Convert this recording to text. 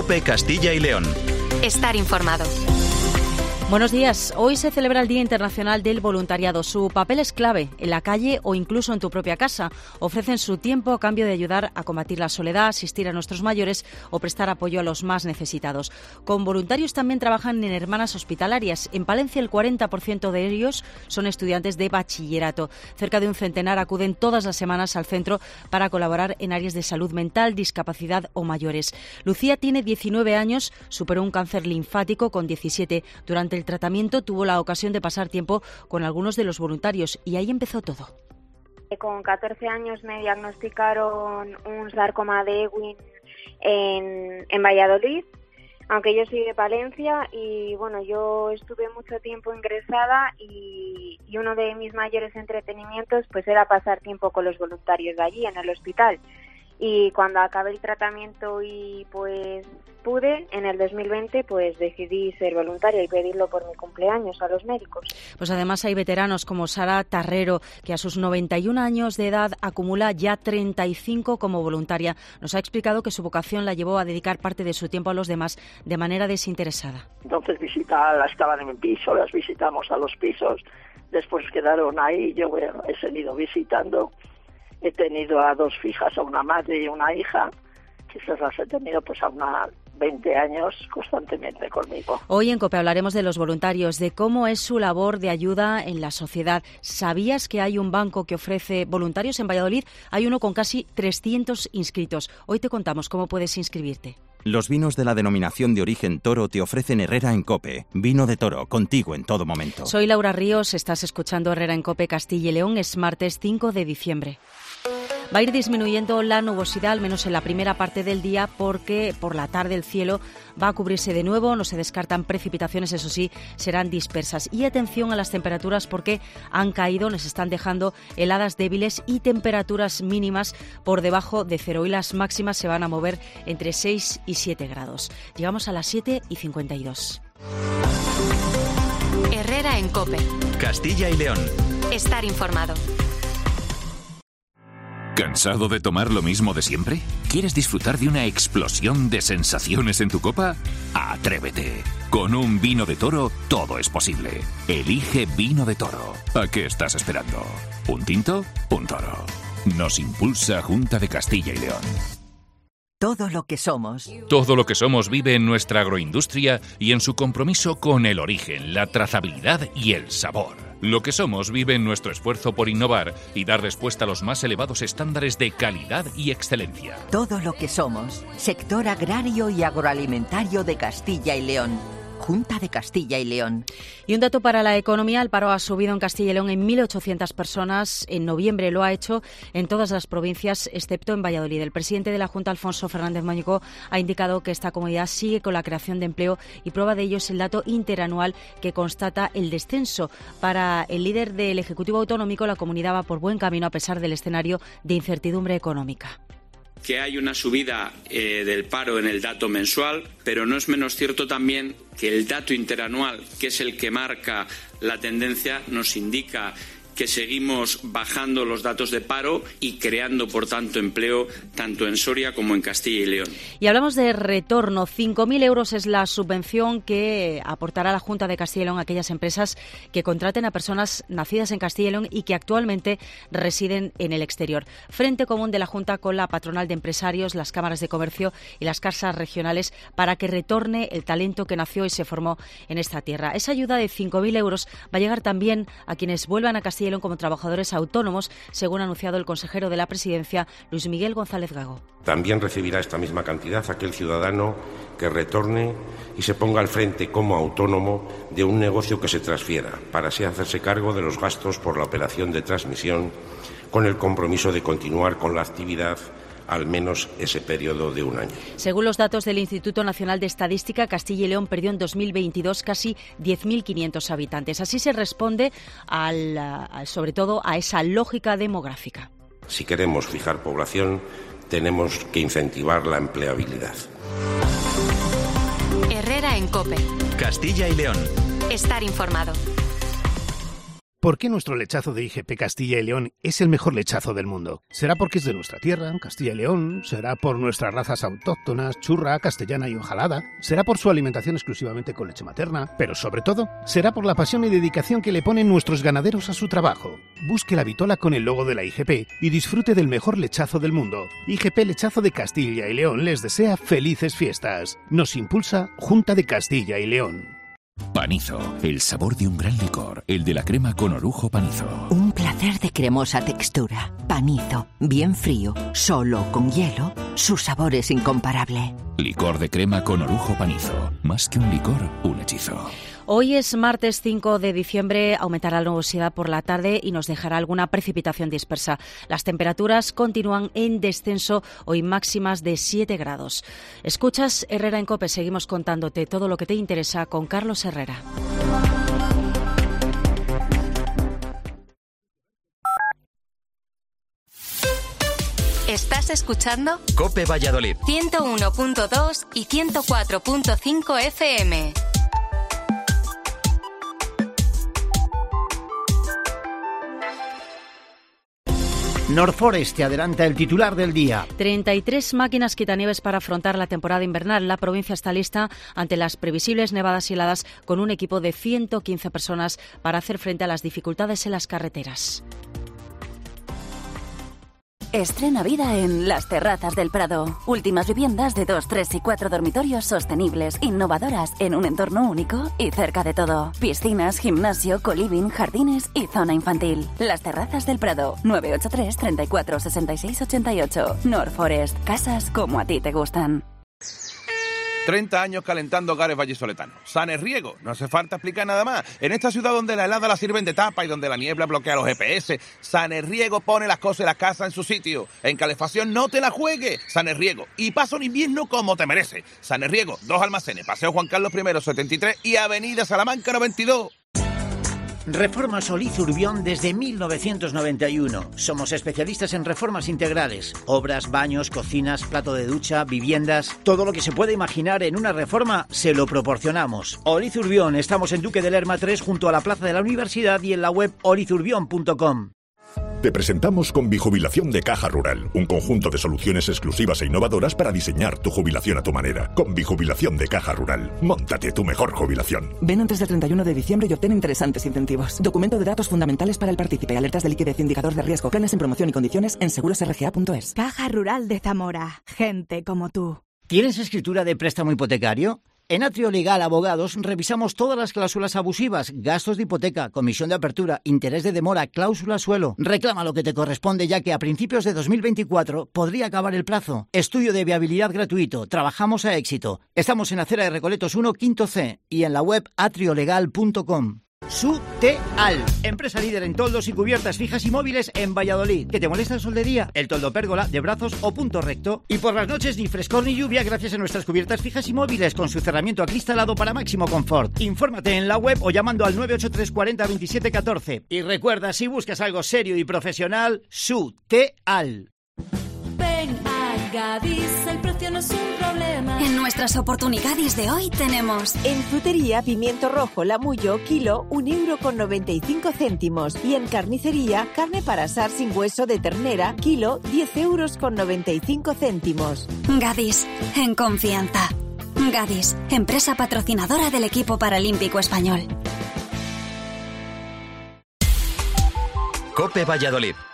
COPE Castilla y León. Estar informado. Buenos días. Hoy se celebra el Día Internacional del Voluntariado. Su papel es clave en la calle o incluso en tu propia casa. Ofrecen su tiempo a cambio de ayudar a combatir la soledad, asistir a nuestros mayores o prestar apoyo a los más necesitados. Con voluntarios también trabajan en hermanas hospitalarias. En Palencia el 40% de ellos son estudiantes de bachillerato. Cerca de un centenar acuden todas las semanas al centro para colaborar en áreas de salud mental, discapacidad o mayores. Lucía tiene 19 años, superó un cáncer linfático con 17. Durante el tratamiento tuvo la ocasión de pasar tiempo con algunos de los voluntarios y ahí empezó todo. Con 14 años me diagnosticaron un sarcoma de Ewing en Valladolid, aunque yo soy de Palencia, y bueno, yo estuve mucho tiempo ingresada y uno de mis mayores entretenimientos pues era pasar tiempo con los voluntarios de allí en el hospital. Y cuando acabé el tratamiento y pues pude, en el 2020 pues decidí ser voluntaria y pedirlo por mi cumpleaños a los médicos. Pues además hay veteranos como Sara Tarrero, que a sus 91 años de edad acumula ya 35 como voluntaria. Nos ha explicado que su vocación la llevó a dedicar parte de su tiempo a los demás de manera desinteresada. Entonces estaban en mi piso, las visitamos a los pisos, después quedaron ahí, yo he seguido visitando. He tenido a 2 hijas, a una madre y una hija, que esas las he tenido pues a unas 20 años constantemente conmigo. Hoy en COPE hablaremos de los voluntarios, de cómo es su labor de ayuda en la sociedad. ¿Sabías que hay un banco que ofrece voluntarios en Valladolid? Hay uno con casi 300 inscritos. Hoy te contamos cómo puedes inscribirte. Los vinos de la denominación de origen Toro te ofrecen Herrera en COPE. Vino de Toro, contigo en todo momento. Soy Laura Ríos, estás escuchando Herrera en COPE Castilla y León. Es martes 5 de diciembre. Va a ir disminuyendo la nubosidad, al menos en la primera parte del día, porque por la tarde el cielo va a cubrirse de nuevo. No se descartan precipitaciones, eso sí, serán dispersas. Y atención a las temperaturas porque han caído, nos están dejando heladas débiles y temperaturas mínimas por debajo de 0. Y las máximas se van a mover entre 6 y 7 grados. Llegamos a las 7:52. Herrera en COPE. Castilla y León. Estar informado. ¿Cansado de tomar lo mismo de siempre? ¿Quieres disfrutar de una explosión de sensaciones en tu copa? ¡Atrévete! Con un vino de Toro todo es posible. Elige Vino de Toro. ¿A qué estás esperando? ¿Un tinto? Un toro. Nos impulsa Junta de Castilla y León. Todo lo que somos. Todo lo que somos vive en nuestra agroindustria y en su compromiso con el origen, la trazabilidad y el sabor. Lo que somos vive en nuestro esfuerzo por innovar y dar respuesta a los más elevados estándares de calidad y excelencia. Todo lo que somos. Sector agrario y agroalimentario de Castilla y León. Junta de Castilla y León. Y un dato para la economía, el paro ha subido en Castilla y León en 1.800 personas. En noviembre lo ha hecho en todas las provincias, excepto en Valladolid. El presidente de la Junta, Alfonso Fernández Mañuco, ha indicado que esta comunidad sigue con la creación de empleo y prueba de ello es el dato interanual que constata el descenso. Para el líder del Ejecutivo Autonómico, la comunidad va por buen camino a pesar del escenario de incertidumbre económica. Que hay una subida del paro en el dato mensual, pero no es menos cierto también que el dato interanual, que es el que marca la tendencia, nos indica que seguimos bajando los datos de paro y creando, por tanto, empleo tanto en Soria como en Castilla y León. Y hablamos de retorno. 5.000 euros es la subvención que aportará la Junta de Castilla y León a aquellas empresas que contraten a personas nacidas en Castilla y León y que actualmente residen en el exterior. Frente común de la Junta con la patronal de empresarios, las cámaras de comercio y las casas regionales para que retorne el talento que nació y se formó en esta tierra. Esa ayuda de 5.000 euros va a llegar también a quienes vuelvan a Castilla y León como trabajadores autónomos, según ha anunciado el consejero de la Presidencia, Luis Miguel González Gago. También recibirá esta misma cantidad aquel ciudadano que retorne y se ponga al frente como autónomo de un negocio que se transfiera, para así hacerse cargo de los gastos por la operación de transmisión, con el compromiso de continuar con la actividad al menos ese periodo de un año. Según los datos del Instituto Nacional de Estadística, Castilla y León perdió en 2022 casi 10.500 habitantes. Así se responde sobre todo a esa lógica demográfica. Si queremos fijar población, tenemos que incentivar la empleabilidad. Herrera en COPE. Castilla y León. Estar informado. ¿Por qué nuestro lechazo de IGP Castilla y León es el mejor lechazo del mundo? ¿Será porque es de nuestra tierra, Castilla y León? ¿Será por nuestras razas autóctonas, churra, castellana y hojalada? ¿Será por su alimentación exclusivamente con leche materna? Pero sobre todo, será por la pasión y dedicación que le ponen nuestros ganaderos a su trabajo. Busque la vitola con el logo de la IGP y disfrute del mejor lechazo del mundo. IGP Lechazo de Castilla y León les desea felices fiestas. Nos impulsa Junta de Castilla y León. Panizo, el sabor de un gran licor, el de la crema con orujo Panizo. Un placer de cremosa textura. Panizo, bien frío, solo con hielo, su sabor es incomparable. Licor de crema con orujo Panizo. Más que un licor, un hechizo. Hoy es martes 5 de diciembre, aumentará la nubosidad por la tarde y nos dejará alguna precipitación dispersa. Las temperaturas continúan en descenso, hoy máximas de 7 grados. Escuchas Herrera en COPE, seguimos contándote todo lo que te interesa con Carlos Herrera. ¿Estás escuchando? COPE Valladolid. 101.2 y 104.5 FM. Norforest te adelanta el titular del día. 33 máquinas quitanieves para afrontar la temporada invernal. La provincia está lista ante las previsibles nevadas y heladas con un equipo de 115 personas para hacer frente a las dificultades en las carreteras. Estrena vida en Las Terrazas del Prado. Últimas viviendas de 2, 3 y 4 dormitorios sostenibles, innovadoras, en un entorno único y cerca de todo. Piscinas, gimnasio, coliving, jardines y zona infantil. Las Terrazas del Prado. 983 34 66 88. Norforest. Casas como a ti te gustan. 30 años calentando hogares vallisoletanos. Sanerriego, no hace falta explicar nada más. En esta ciudad donde la helada la sirven de tapa y donde la niebla bloquea los GPS, Sanerriego pone las cosas y las casas en su sitio. En calefacción no te la juegues. Sanerriego. Y pasa un invierno como te merece. Sanerriego, 2 almacenes, Paseo Juan Carlos I 73 y Avenida Salamanca 92. Reformas Oliz Urbión desde 1991. Somos especialistas en reformas integrales. Obras, baños, cocinas, plato de ducha, viviendas. Todo lo que se puede imaginar en una reforma se lo proporcionamos. Oliz Urbión, estamos en Duque de Lerma 3 junto a la Plaza de la Universidad y en la web olizurbión.com. Te presentamos Convijubilación de Caja Rural, un conjunto de soluciones exclusivas e innovadoras para diseñar tu jubilación a tu manera. Convijubilación de Caja Rural. Móntate tu mejor jubilación. Ven antes del 31 de diciembre y obtén interesantes incentivos. Documento de datos fundamentales para el partícipe, alertas de liquidez, indicador de riesgo, planes en promoción y condiciones en segurosrga.es. Caja Rural de Zamora. Gente como tú. ¿Tienes escritura de préstamo hipotecario? En Atrio Legal Abogados revisamos todas las cláusulas abusivas, gastos de hipoteca, comisión de apertura, interés de demora, cláusula suelo. Reclama lo que te corresponde ya que a principios de 2024 podría acabar el plazo. Estudio de viabilidad gratuito. Trabajamos a éxito. Estamos en Acera de Recoletos 1, quinto C y en la web atriolegal.com. Suteal, empresa líder en toldos y cubiertas fijas y móviles en Valladolid. ¿Que te molesta el sol de día? El toldo pérgola, de brazos o punto recto. Y por las noches ni frescor ni lluvia gracias a nuestras cubiertas fijas y móviles con su cerramiento acristalado para máximo confort. Infórmate en la web o llamando al 983 40 27 14. Y recuerda, si buscas algo serio y profesional, Suteal. Ven a Gadis, el precio no es un problema. En nuestras oportunidades de hoy tenemos... En frutería, pimiento rojo Lamullo, kilo, 1,95 €. Y en carnicería, carne para asar sin hueso de ternera, kilo, 10,95 €. Gadis, en confianza. Gadis, empresa patrocinadora del equipo paralímpico español. COPE Valladolid.